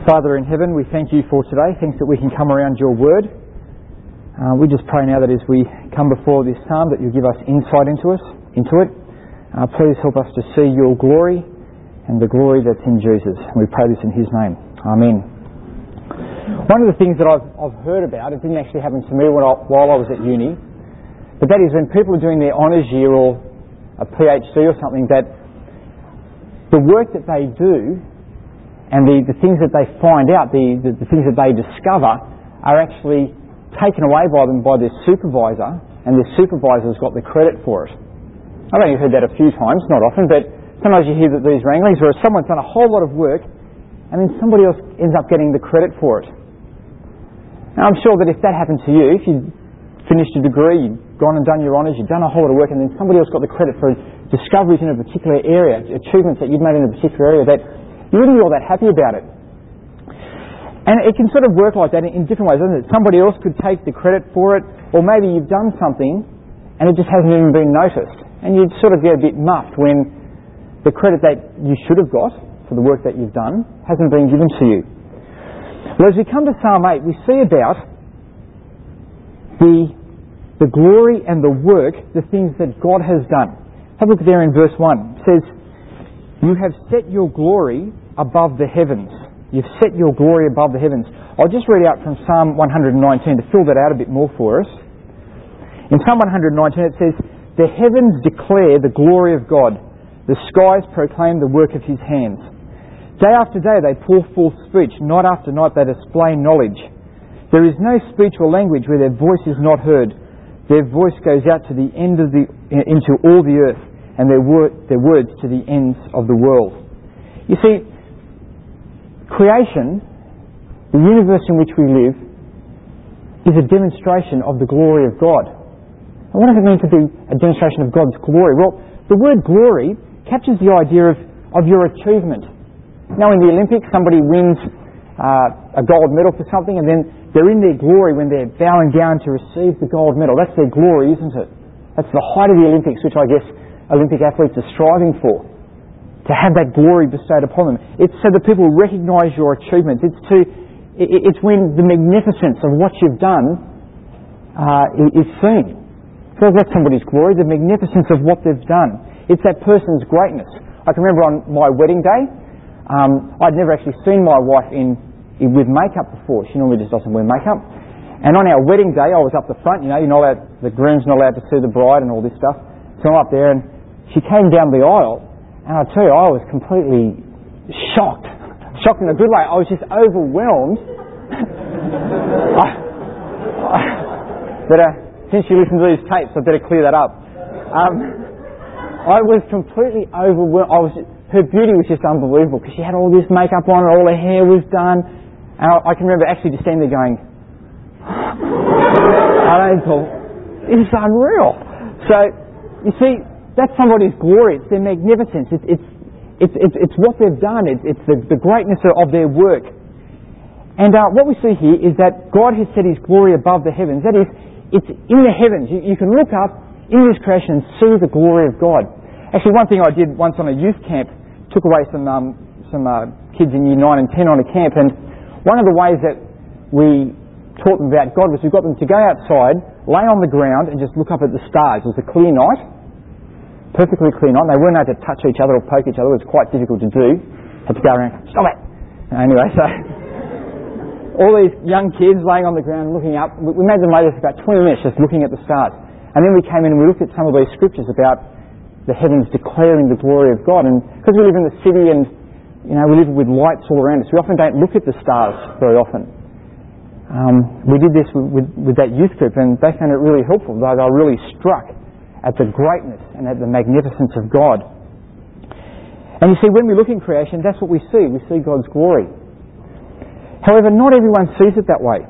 Father in heaven, we thank you for today. Thanks that we can come around your word. We just pray now that as we come before this psalm that you give us insight into it. Please help us to see your glory and the glory that's in Jesus. We pray this in his name. Amen. One of the things that I've heard about, it didn't actually happen to me while I was at uni, but that is when people are doing their honours year or a PhD or something, that the work that they do and the things that they find out, the things that they discover are actually taken away by them by their supervisor, and their supervisor's got the credit for it. I've only heard that a few times, not often, but sometimes you hear that these wranglings where someone's done a whole lot of work and then somebody else ends up getting the credit for it. Now I'm sure that if that happened to you, if you finished a degree, you'd gone and done your honours, you'd done a whole lot of work, and then somebody else got the credit for discoveries in a particular area, achievements that you'd made in a particular area, that you wouldn't be all that happy about it. And it can sort of work like that in different ways, doesn't it? Somebody else could take the credit for it, or maybe you've done something and it just hasn't even been noticed. And you'd sort of get a bit muffed when the credit that you should have got for the work that you've done hasn't been given to you. Well, as we come to Psalm 8, we see about the glory and the work, the things that God has done. Have a look there in verse 1. It says, "You have set your glory above the heavens." You've set your glory above the heavens. I'll just read out from Psalm 119 to fill that out a bit more for us. In Psalm 119 it says, "The heavens declare the glory of God. The skies proclaim the work of his hands. Day after day they pour forth speech. Night after night they display knowledge. There is no speech or language where their voice is not heard. Their voice goes out to the end of into all the earth, and their words to the ends of the world." You see, creation, the universe in which we live, is a demonstration of the glory of God. And what does it mean to be a demonstration of God's glory? Well, the word glory captures the idea of your achievement. Now in the Olympics, somebody wins a gold medal for something, and then they're in their glory when they're bowing down to receive the gold medal. That's their glory, isn't it? That's the height of the Olympics, which I guess Olympic athletes are striving for, to have that glory bestowed upon them. It's so that people recognise your achievements. It's when the magnificence of what you've done is seen. So that's somebody's glory, the magnificence of what they've done. It's that person's greatness. I can remember on my wedding day, I'd never actually seen my wife with makeup before. She normally just doesn't wear makeup. And on our wedding day, I was up the front. You're not allowed, the groom's not allowed to see the bride and all this stuff. So I'm up there, and she came down the aisle, and I tell you, I was completely shocked. Shocked in a good way. I was just overwhelmed. Since you listen to these tapes, I better clear that up. I was completely overwhelmed. Her beauty was just unbelievable because she had all this makeup on and all her hair was done. And I can remember actually just standing there going, this is unreal. So, you see, that's somebody's glory. It's their magnificence. It's what they've done. It's the greatness of their work. And what we see here is that God has set his glory above the heavens. That is, it's in the heavens. You can look up in this creation and see the glory of God. Actually, one thing I did once on a youth camp, took away some kids in year 9 and 10 on a camp, and one of the ways that we taught them about God was we got them to go outside, lay on the ground and just look up at the stars. It was a clear night, perfectly clear night. They weren't able to touch each other or poke each other. It was quite difficult to do. Had to go around, stop it! Anyway, so all these young kids laying on the ground looking up. We made them lay there for about 20 minutes just looking at the stars. And then we came in and we looked at some of these scriptures about the heavens declaring the glory of God. And because we live in the city and we live with lights all around us, we often don't look at the stars very often. We did this with that youth group, and they found it really helpful. They were really struck at the greatness and at the magnificence of God. And you see, when we look in creation, that's what we see. We see God's glory. However, not everyone sees it that way.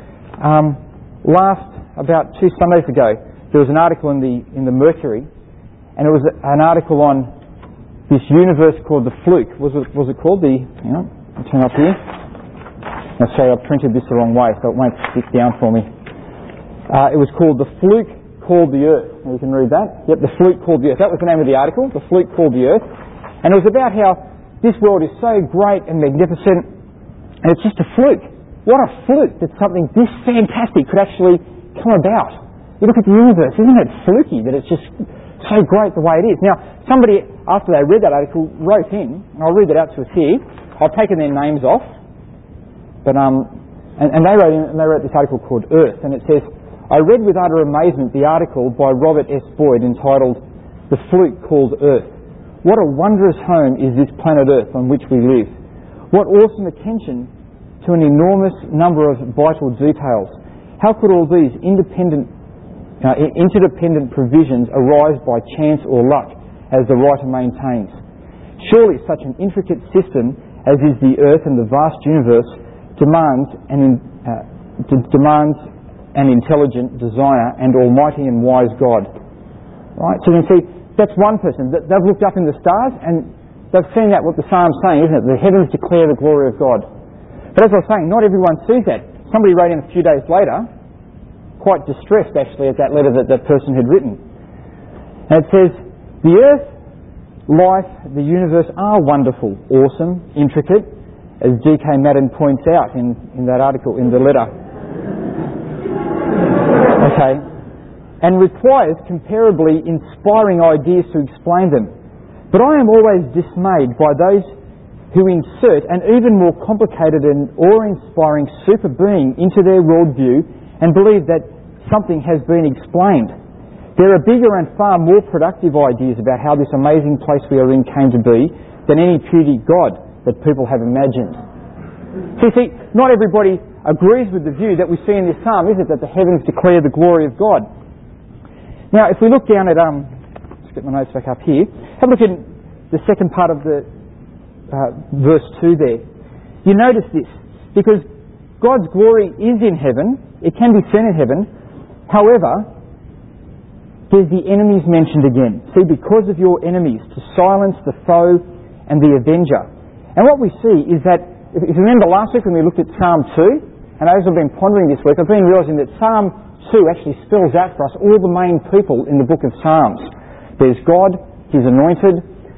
About 2 Sundays ago, there was an article in the Mercury, and it was an article on this universe called the Fluke. Was it called I'll turn up here. Now, sorry, I've printed this the wrong way, so it won't stick down for me. It was called The Fluke Called the Earth. Now you can read that. Yep, The Fluke Called the Earth. That was the name of the article, The Fluke Called the Earth. And it was about how this world is so great and magnificent, And it's just a fluke. What a fluke that something this fantastic could actually come about. You look at the universe, isn't it fluky that it's just so great the way it is? Now, somebody, after they read that article, wrote in, and I'll read it out to us here. I've taken their names off, but and they wrote in, and they wrote this article called Earth, and it says, I read with utter amazement the article by Robert S. Boyd entitled The Fluke Called Earth. What a wondrous home is this planet Earth on which we live. What awesome attention to an enormous number of vital details. How could all these interdependent provisions arise by chance or luck, as the writer maintains? Surely such an intricate system as is the Earth and the vast universe demands an intelligent designer and almighty and wise God. Right? So you can see, that's one person. They've looked up in the stars and they've seen that, what the Psalm's saying, isn't it? The heavens declare the glory of God. But as I was saying, not everyone sees that. Somebody wrote in a few days later, quite distressed actually at that letter that that person had written. And it says, the earth, life, the universe are wonderful, awesome, intricate, as G.K. Madden points out in that article, in the letter. Okay. And requires comparably inspiring ideas to explain them. But I am always dismayed by those who insert an even more complicated and awe-inspiring super being into their worldview and believe that something has been explained. There are bigger and far more productive ideas about how this amazing place we are in came to be than any puny God that people have imagined. So you see, not everybody agrees with the view that we see in this psalm, is it, that the heavens declare the glory of God. Now, if we look down at, let's get my notes back up here, have a look at the second part of the verse 2 there. You notice this, because God's glory is in heaven, it can be seen in heaven, however, there's the enemies mentioned again. See, because of your enemies, to silence the foe and the avenger. And what we see is that, if you remember last week when we looked at Psalm 2, and as I've been pondering this week, I've been realising that Psalm 2 actually spells out for us all the main people in the book of Psalms. There's God, His anointed,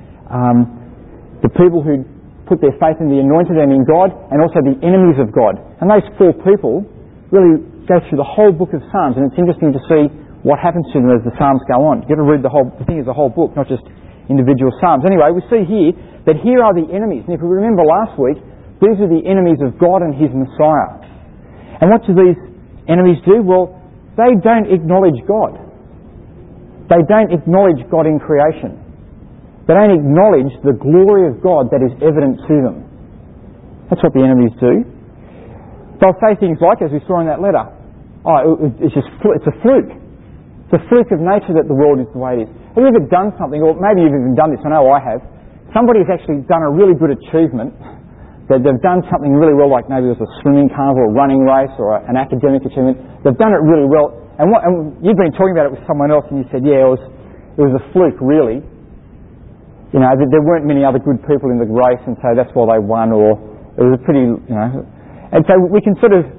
the people who put their faith in the anointed and in God, and also the enemies of God. And those four people really go through the whole book of Psalms, and it's interesting to see what happens to them as the Psalms go on. You've got to read the thing as a whole book, not just individual Psalms. Anyway, we see here that here are the enemies. And if we remember last week, these are the enemies of God and His Messiah. And what do these enemies do? Well, they don't acknowledge God. They don't acknowledge God in creation. They don't acknowledge the glory of God that is evident to them. That's what the enemies do. They'll say things like, as we saw in that letter, it's a fluke. It's a fluke of nature that the world is the way it is. Have you ever done something, or maybe you've even done this, I know I have, somebody has actually done a really good achievement, that they've done something really well, like maybe it was a swimming carnival, or a running race, or an academic achievement, they've done it really well, and you've been talking about it with someone else and you said, yeah, it was a fluke really. You know, there weren't many other good people in the race, and so that's why they won, or it was a pretty, and so we can sort of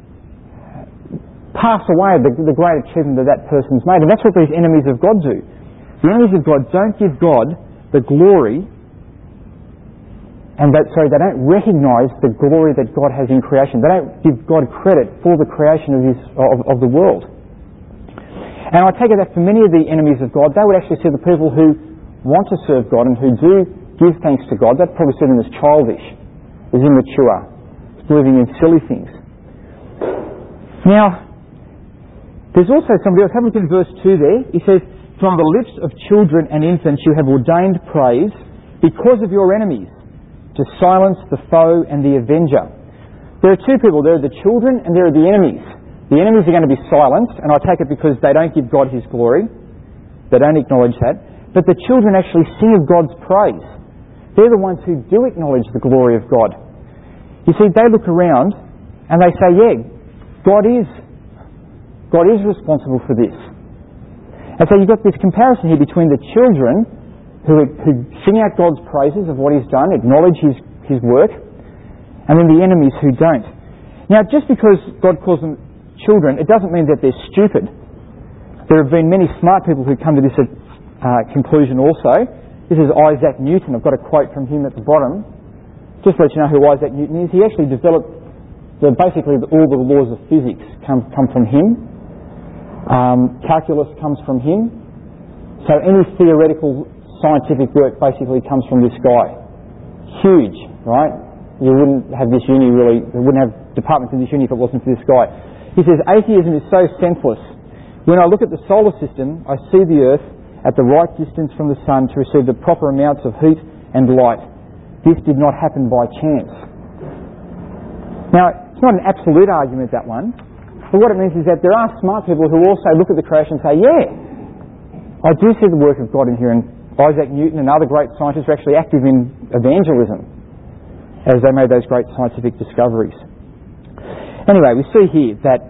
pass away the great achievement that person's made, and that's what these enemies of God do. The enemies of God don't give God the glory, and they don't recognise the glory that God has in creation. They don't give God credit for the creation of the world. And I take it that for many of the enemies of God, they would actually see the people who want to serve God and who do give thanks to God, they'd probably see them as childish, as immature, as believing in silly things. Now, there's also somebody else. Have a look in verse 2 there. He says, from the lips of children and infants you have ordained praise because of your enemies, to silence the foe and the avenger. There are two people. There are the children and there are the enemies. The enemies are going to be silenced, and I take it because they don't give God His glory. They don't acknowledge that. But the children actually sing of God's praise. They're the ones who do acknowledge the glory of God. You see, they look around and they say, yeah, God is responsible for this. And so you've got this comparison here between the children who sing out God's praises of what He's done, acknowledge His work, and then the enemies who don't. Now, just because God calls them children, it doesn't mean that they're stupid. There have been many smart people who come to this conclusion also. This is Isaac Newton. I've got a quote from him at the bottom. just to let you know who Isaac Newton is, he actually developed basically all the laws of physics come from him. Calculus comes from him. So any theoretical scientific work basically comes from this guy. Huge, right? You wouldn't have this uni really, you wouldn't have departments in this uni if it wasn't for this guy. He says, atheism is so senseless. When I look at the solar system, I see the Earth at the right distance from the Sun to receive the proper amounts of heat and light. This did not happen by chance. Now, it's not an absolute argument, that one. But what it means is that there are smart people who also look at the creation and say, yeah, I do see the work of God in here. And Isaac Newton and other great scientists are actually active in evangelism as they made those great scientific discoveries. Anyway, we see here that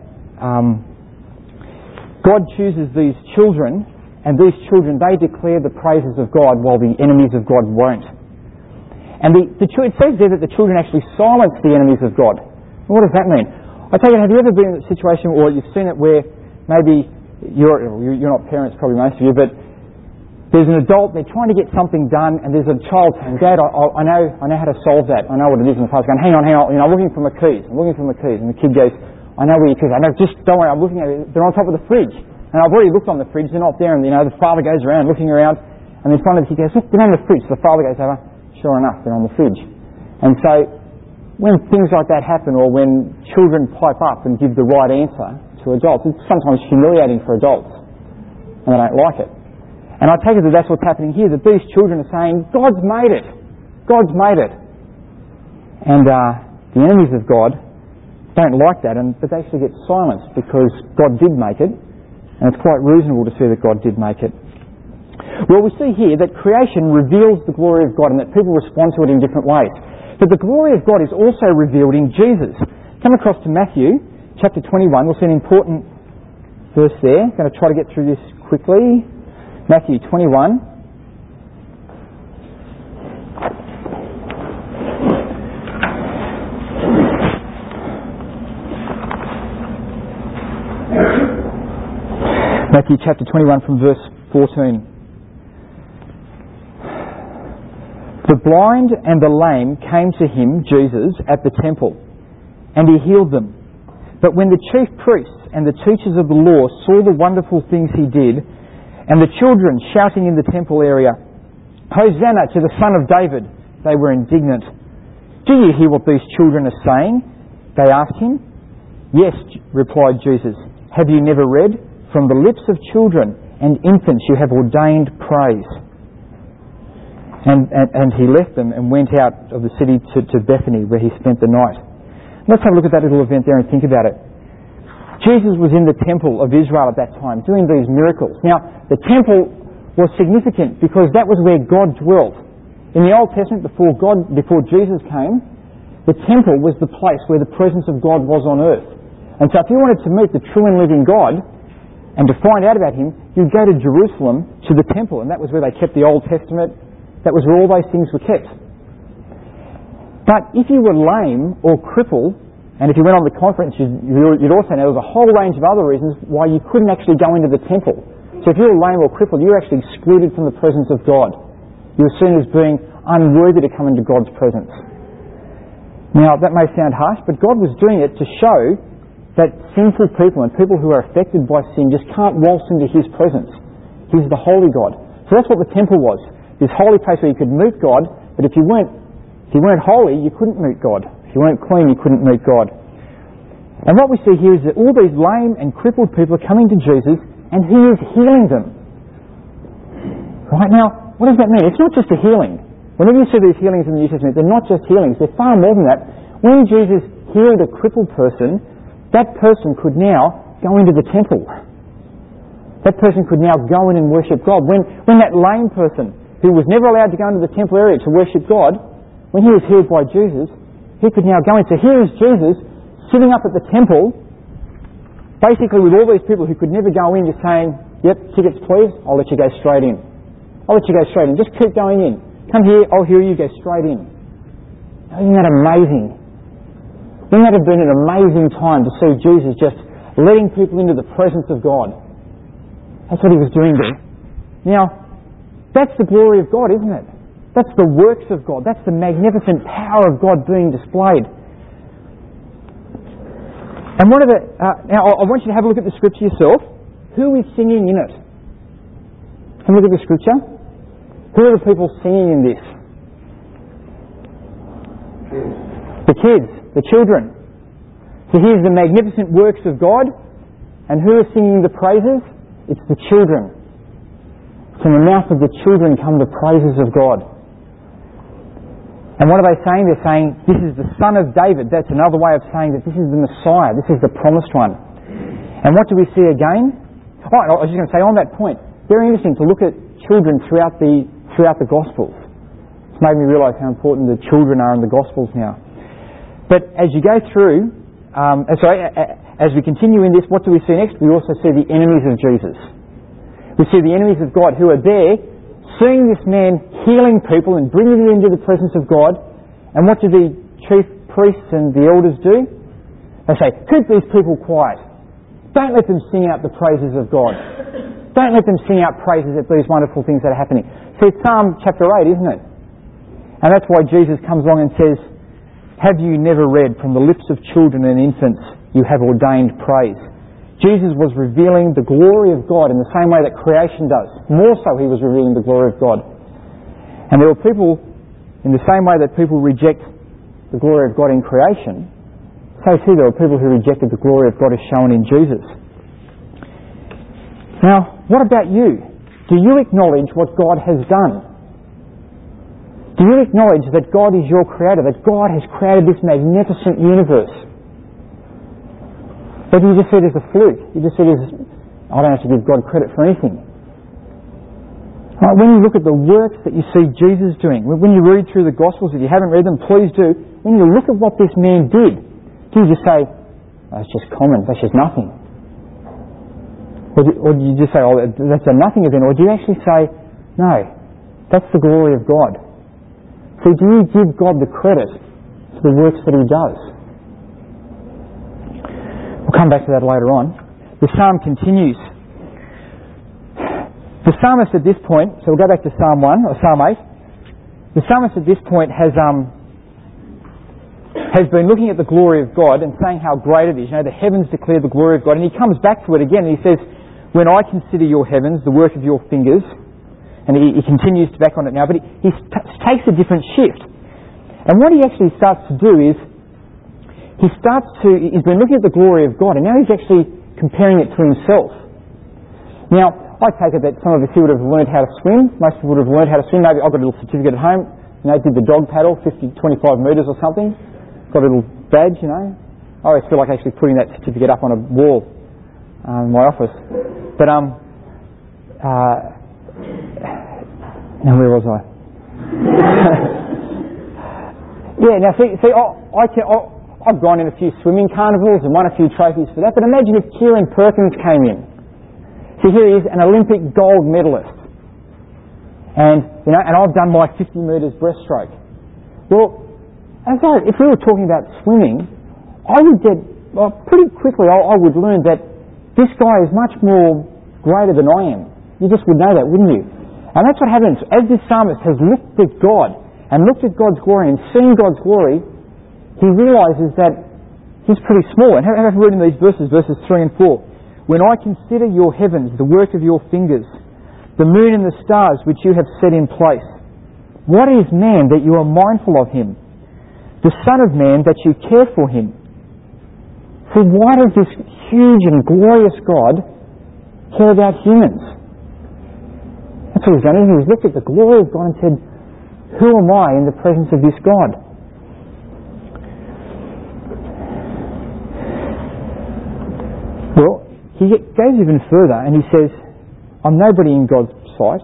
God chooses these children, and these children, they declare the praises of God while the enemies of God won't. And it says there that the children actually silence the enemies of God. What does that mean? I take it, have you ever been in a situation, or you've seen it, where maybe you're not parents, probably most of you, but there's an adult, they're trying to get something done, and there's a child saying, Dad, I know how to solve that. I know what it is. And the father's going, hang on, I'm looking for my keys. And the kid goes, I know where your keys are. I know, just don't worry, I'm looking at it. They're on top of the fridge. And I've already looked on the fridge, they're not there. And, the father goes around, looking around, and then finally the kid goes, look, they're on the fridge. So the father goes over, sure enough, they're on the fridge. And so, when things like that happen, or when children pipe up and give the right answer to adults, it's sometimes humiliating for adults, and they don't like it. And I take it that that's what's happening here, that these children are saying, God's made it. God's made it. And the enemies of God don't like that, but they actually get silenced because God did make it, and it's quite reasonable to see that God did make it. Well, we see here that creation reveals the glory of God and that people respond to it in different ways. But the glory of God is also revealed in Jesus. Come across to Matthew chapter 21. We'll see an important verse there. I'm going to try to get through this quickly. Matthew 21. Matthew chapter 21 from verse 14. The blind and the lame came to him, Jesus, at the temple, and he healed them. But when the chief priests and the teachers of the law saw the wonderful things he did, and the children shouting in the temple area, Hosanna to the Son of David, they were indignant. Do you hear what these children are saying? They asked him. Yes, replied Jesus. Have you never read? From the lips of children and infants you have ordained praise. And he left them and went out of the city to Bethany, where he spent the night. Let's have a look at that little event there and think about it. Jesus was in the temple of Israel at that time, doing these miracles. Now, the temple was significant because that was where God dwelt. In the Old Testament, before Jesus came, the temple was the place where the presence of God was on earth. And so if you wanted to meet the true and living God, and to find out about him, you'd go to Jerusalem, to the temple, and that was where they kept the Old Testament. That was where all those things were kept. But if you were lame or crippled, and if you went on the conference, you'd also know there was a whole range of other reasons why you couldn't actually go into the temple. So if you were lame or crippled, you were actually excluded from the presence of God. You were seen as being unworthy to come into God's presence. Now, that may sound harsh, but God was doing it to show that sinful people and people who are affected by sin just can't waltz into his presence. He's the holy God. So that's what the temple was. This holy place where you could meet God, but if you weren't holy, you couldn't meet God. If you weren't clean, you couldn't meet God. And what we see here is that all these lame and crippled people are coming to Jesus, and he is healing them. Right now, what does that mean? It's not just a healing. Whenever you see these healings in the New Testament, they're not just healings, they're far more than that. When Jesus healed a crippled person, that person could now go into the temple. That person could now go in and worship God. When that lame person, who was never allowed to go into the temple area to worship God, when he was healed by Jesus, he could now go in. So here is Jesus sitting up at the temple, basically with all these people who could never go in, just saying, yep, tickets please, I'll let you go straight in. I'll let you go straight in. Just keep going in. Come here, I'll heal you, go straight in. Isn't that amazing? Wouldn't that have been an amazing time to see Jesus just letting people into the presence of God? That's what he was doing there. Now, that's the glory of God, isn't it? That's the works of God. That's the magnificent power of God being displayed. And now I want you to have a look at the scripture yourself. Who is singing in it? Have a look at the scripture. Who are the people singing in this? The kids, the children. So here's the magnificent works of God. And who are singing the praises? It's the children. From the mouth of the children come the praises of God. And what are they saying? They're saying, this is the Son of David. That's another way of saying that this is the Messiah. This is the promised one. And what do we see again? Oh, I was just going to say on that point, very interesting to look at children throughout the Gospels. It's made me realise how important the children are in the Gospels now. But as you go through, as we continue in this, what do we see next? We also see the enemies of Jesus. We see the enemies of God who are there, seeing this man healing people and bringing them into the presence of God. And what do the chief priests and the elders do? They say, keep these people quiet. Don't let them sing out the praises of God. Don't let them sing out praises at these wonderful things that are happening. See, it's Psalm chapter 8, isn't it? And that's why Jesus comes along and says, have you never read, from the lips of children and infants you have ordained praise? Jesus was revealing the glory of God in the same way that creation does. More so he was revealing the glory of God. And there were people, in the same way that people reject the glory of God in creation, so too there were people who rejected the glory of God as shown in Jesus. Now, what about you? Do you acknowledge what God has done? Do you acknowledge that God is your creator, that God has created this magnificent universe? But you just see it as a fluke. You just see it as, I don't have to give God credit for anything. Right, when you look at the works that you see Jesus doing, when you read through the Gospels, if you haven't read them, please do. When you look at what this man did, do you just say, that's just common, that's just nothing? Or do you just say, oh, that's a nothing event? Or do you actually say, no, that's the glory of God? So do you give God the credit for the works that he does? We'll come back to that later on. The psalm continues. The psalmist at this point, so we'll go back to Psalm 1 or Psalm 8. The psalmist at this point has been looking at the glory of God and saying how great it is. You know, the heavens declare the glory of God, and he comes back to it again and he says, when I consider your heavens, the work of your fingers, and he continues back on it now, but he takes a different shift. And what he actually starts to do is, he's been looking at the glory of God, and now he's actually comparing it to himself. Now, I take it that some of us here would have learned how to swim. Most people would have learned how to swim. Maybe I've got a little certificate at home. You know, did the dog paddle, 25 metres or something. Got a little badge, you know. I always feel like actually putting that certificate up on a wall in my office. But, now where was I? Yeah, now see, I've gone in a few swimming carnivals and won a few trophies for that, but imagine if Kieran Perkins came in. So here he is, an Olympic gold medalist. And I've done my 50 metres breaststroke. Well, if we were talking about swimming, I would get, pretty quickly I would learn that this guy is much more greater than I am. You just would know that, wouldn't you? And that's what happens. As this psalmist has looked at God and looked at God's glory and seen God's glory, he realises that he's pretty small. And have a read in these verses 3 and 4. When I consider your heavens, the work of your fingers, the moon and the stars which you have set in place, what is man that you are mindful of him? The Son of Man that you care for him? So why does this huge and glorious God care about humans? That's what he's done. He's looked at the glory of God and said, who am I in the presence of this God? Well, he goes even further and he says, I'm nobody in God's sight.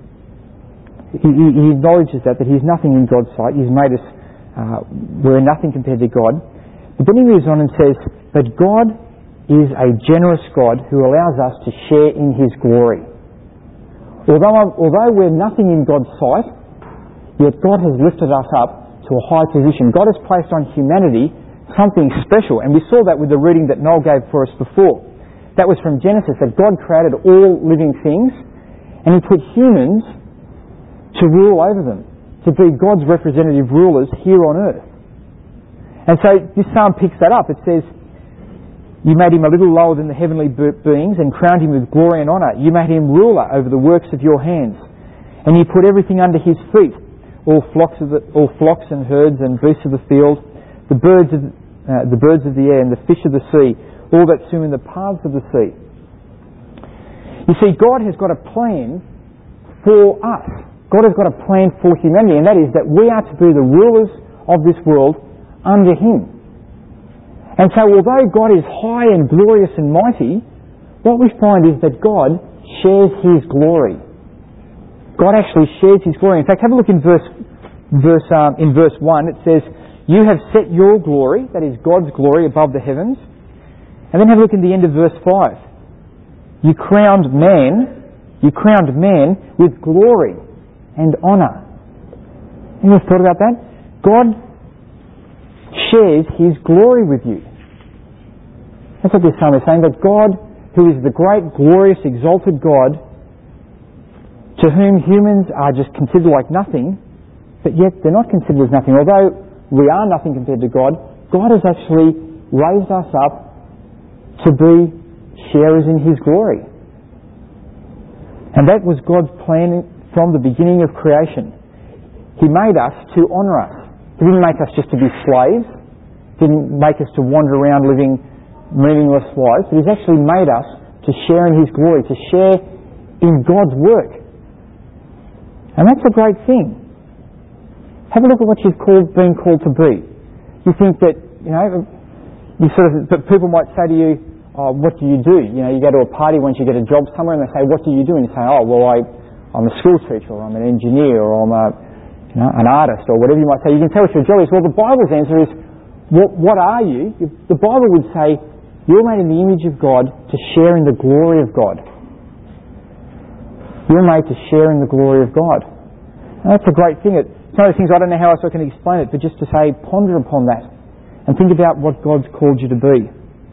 He acknowledges that he's nothing in God's sight. He's made us, we're nothing compared to God. But then he moves on and says, but God is a generous God who allows us to share in his glory. Although we're nothing in God's sight, yet God has lifted us up to a high position. God has placed on humanity something special. And we saw that with the reading that Noel gave for us before. That was from Genesis, that God created all living things and he put humans to rule over them, to to be God's representative rulers here on earth. And so this psalm picks that up. It says, you made him a little lower than the heavenly beings and crowned him with glory and honour. You made him ruler over the works of your hands. And you put everything under his feet, all flocks and herds and beasts of the field, the birds of the air and the fish of the sea, all that swim in the paths of the sea. You see, God has got a plan for us. God has got a plan for humanity, and that is that we are to be the rulers of this world under him. And so although God is high and glorious and mighty, what we find is that God shares his glory. God actually shares his glory. In fact, have a look in verse 1. It says, you have set your glory, that is God's glory, above the heavens. And then have a look in the end of verse 5. You crowned man with glory and honour. Have you ever thought about that? God shares his glory with you. That's what this psalm is saying, that God, who is the great, glorious, exalted God, to whom humans are just considered like nothing, but yet they're not considered as nothing. Although we are nothing compared to God, God has actually raised us up to be sharers in his glory. And that was God's plan from the beginning of creation. He made us to honour us. He didn't make us just to be slaves. He didn't make us to wander around living meaningless lives. But he's actually made us to share in his glory, to share in God's work. And that's a great thing. Have a look at what you've been called to be. You think that, but people might say to you, oh, what do you do? You go to a party once you get a job somewhere and they say, what do you do? And you say, oh, well, I'm a school teacher, or I'm an engineer, or I'm an artist, or whatever you might say. You can tell what your job is. Well, the Bible's answer is, what are you? The Bible would say, you're made in the image of God to share in the glory of God. You're made to share in the glory of God. And that's a great thing. It's one of those things, I don't know how else I can explain it, but just to say, ponder upon that and think about what God's called you to be.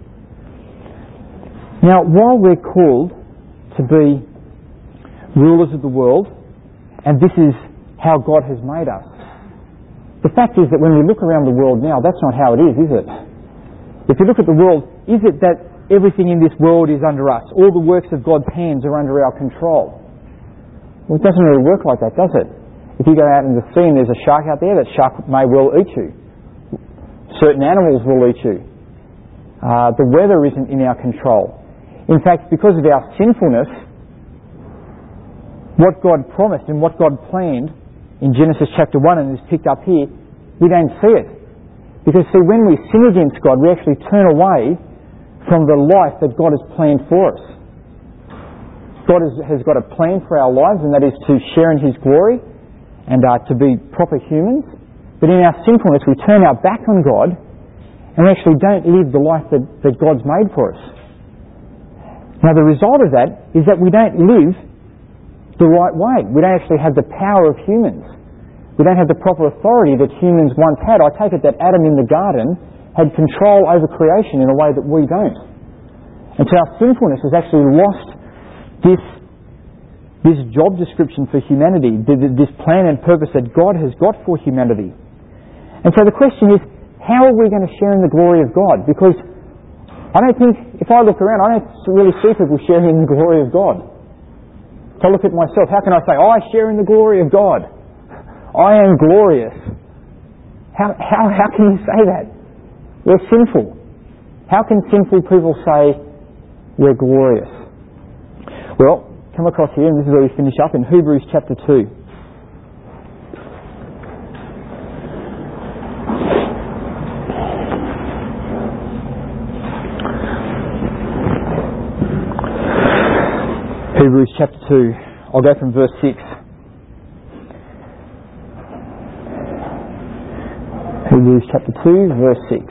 Now, while we're called to be rulers of the world, and this is how God has made us, the fact is that when we look around the world now, that's not how it is it? If you look at the world, is it that everything in this world is under us? All the works of God's hands are under our control? Well, it doesn't really work like that, does it? If you go out in the sea and there's a shark out there, that shark may well eat you. Certain animals will eat you. The weather isn't in our control. In fact, because of our sinfulness, what God promised and what God planned in Genesis chapter 1 and is picked up here, we don't see it. Because see, when we sin against God, we actually turn away from the life that God has planned for us. God has got a plan for our lives, and that is to share in his glory and to be proper humans. But in our sinfulness, we turn our back on God and we actually don't live the life that God's made for us. Now, the result of that is that we don't live the right way. We don't actually have the power of humans. We don't have the proper authority that humans once had. I take it that Adam in the garden had control over creation in a way that we don't. And so our sinfulness has actually lost this job description for humanity, this plan and purpose that God has got for humanity. And so the question is, how are we going to share in the glory of God? Because I don't think, if I look around, I don't really see people sharing in the glory of God. If I look at myself, how can I say, I share in the glory of God? I am glorious. How can you say that? We're sinful. How can sinful people say we're glorious? Well, come across here, and this is where we finish up, in Hebrews chapter 2. Hebrews chapter 2. I'll go from verse 6. Hebrews chapter 2, verse 6.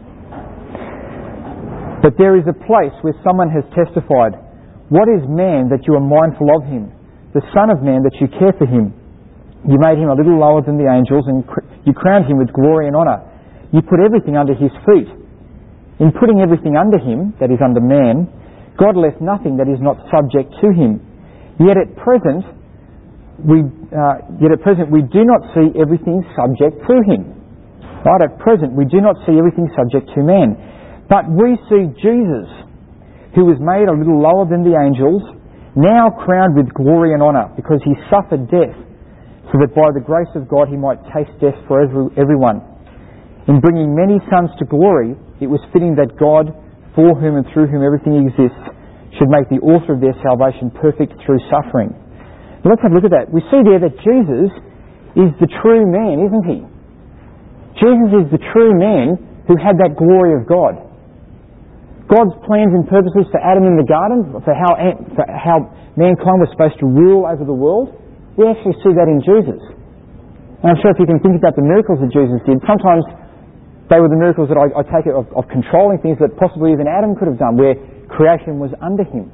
But there is a place where someone has testified, what is man that you are mindful of him? The Son of Man that you care for him? You made him a little lower than the angels, and you crowned him with glory and honour. You put everything under his feet. In putting everything under him, that is under man, God left nothing that is not subject to him. Yet at present, yet at present we do not see everything subject to him. Right? At present we do not see everything subject to man. But we see Jesus, who was made a little lower than the angels, now crowned with glory and honour, because he suffered death, so that by the grace of God he might taste death for everyone. In bringing many sons to glory, it was fitting that God, for whom and through whom everything exists, should make the author of their salvation perfect through suffering. Now let's have a look at that. We see there that Jesus is the true man, isn't he? Jesus is the true man who had that glory of God. God's plans and purposes for Adam in the garden, for how mankind was supposed to rule over the world, we actually see that in Jesus. And I'm sure if you can think about the miracles that Jesus did, sometimes they were the miracles that I take it of controlling things that possibly even Adam could have done, where creation was under him.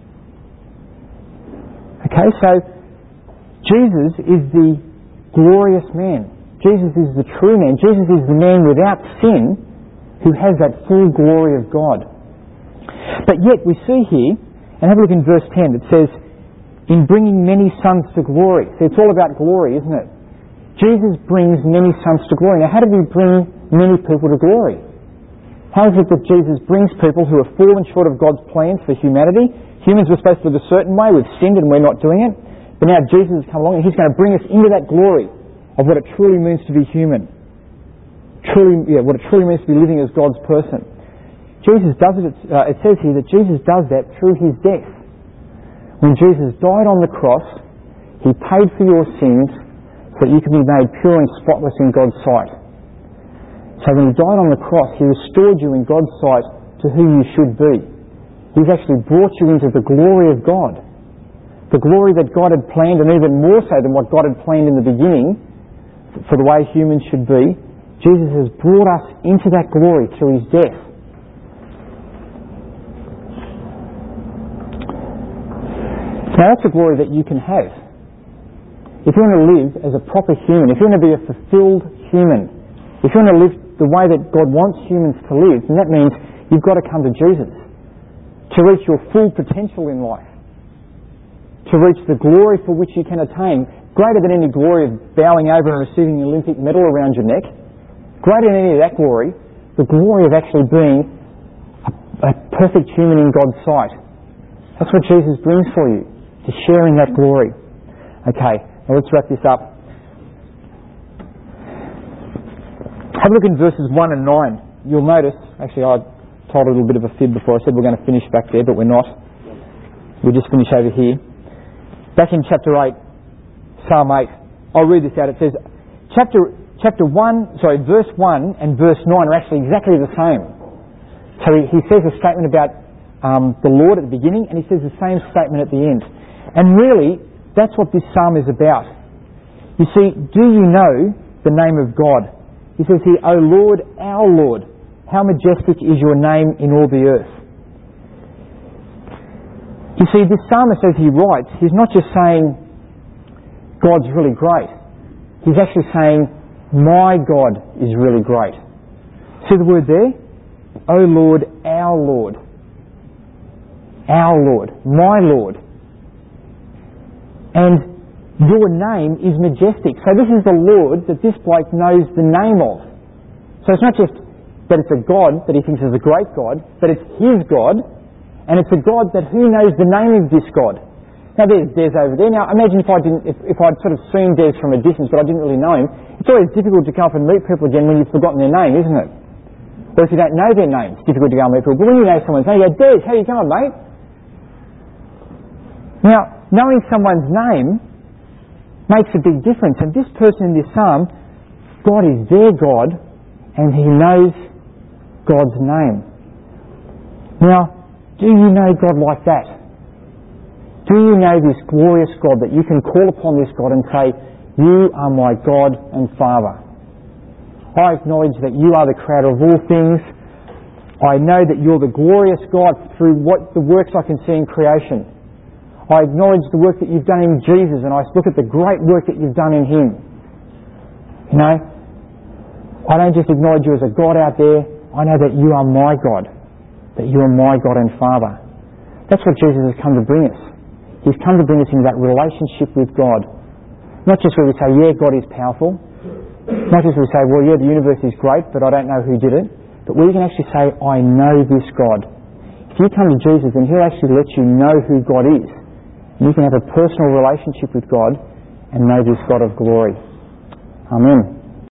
Okay, so Jesus is the glorious man. Jesus is the true man. Jesus is the man without sin who has that full glory of God. But yet we see here, and have a look in verse 10, it says, in bringing many sons to glory. So it's all about glory, isn't it? Jesus brings many sons to glory. Now how do we bring many people to glory? How is it that Jesus brings people who have fallen short of God's plans for humanity? Humans were supposed to live a certain way, we've sinned and we're not doing it. But now Jesus has come along and he's going to bring us into that glory of what it truly means to be human. What it truly means to be living as God's person. Jesus does it. It says here that Jesus does that through his death. When Jesus died on the cross, he paid for your sins so that you can be made pure and spotless in God's sight. So when he died on the cross, he restored you in God's sight to who you should be. He's actually brought you into the glory of God. The glory that God had planned, and even more so than what God had planned in the beginning for the way humans should be. Jesus has brought us into that glory through his death. Now that's a glory that you can have. If you want to live as a proper human, if you want to be a fulfilled human, if you want to live the way that God wants humans to live, then that means you've got to come to Jesus to reach your full potential in life, to reach the glory for which you can attain, greater than any glory of bowing over and receiving an Olympic medal around your neck, greater than any of that glory, the glory of actually being a perfect human in God's sight. That's what Jesus brings for you, to share in that glory. Okay, now let's wrap this up. Have a look in verses 1 and 9. You'll notice, actually I told a little bit of a fib before. I said we're going to finish back there, but we're not. We'll just finish over here. Back in chapter 8, Psalm 8. I'll read this out. It says, verse 1 and verse 9 are actually exactly the same. So he says a statement about the Lord at the beginning, and he says the same statement at the end. And really, that's what this psalm is about. You see, do you know the name of God? He says here, O Lord, our Lord, how majestic is your name in all the earth. You see, this psalmist, as he writes, he's not just saying God's really great. He's actually saying, my God is really great. See the word there? O Lord, our Lord. Our Lord, my Lord. And your name is majestic. So this is the Lord that this bloke knows the name of. So it's not just that it's a God that he thinks is a great God, but it's his God, and it's a God that who knows the name of this God. Now there's Des over there. Now imagine if I'd sort of seen Des from a distance, but I didn't really know him. It's always difficult to come up and meet people again when you've forgotten their name, isn't it? Or if you don't know their name, it's difficult to go and meet people. But when you know someone's name, you go, Des, how you going, mate? Now, knowing someone's name makes a big difference. And this person in this psalm, God is their God, and he knows God's name. Now, do you know God like that? Do you know this glorious God that you can call upon this God and say, you are my God and Father? I acknowledge that you are the creator of all things. I know that you're the glorious God through the works I can see in creation. I acknowledge the work that you've done in Jesus, and I look at the great work that you've done in him. You know, I don't just acknowledge you as a God out there. I know that you are my God, that you are my God and Father. That's what Jesus has come to bring us. He's come to bring us into that relationship with God Not just where we say, yeah, God is powerful. Not just where we say, well, yeah, the universe is great, but I don't know who did it. But we can actually say, I know this God. If you come to Jesus, then He'll actually let you know who God is. And you can have a personal relationship with God and know this God of glory. Amen.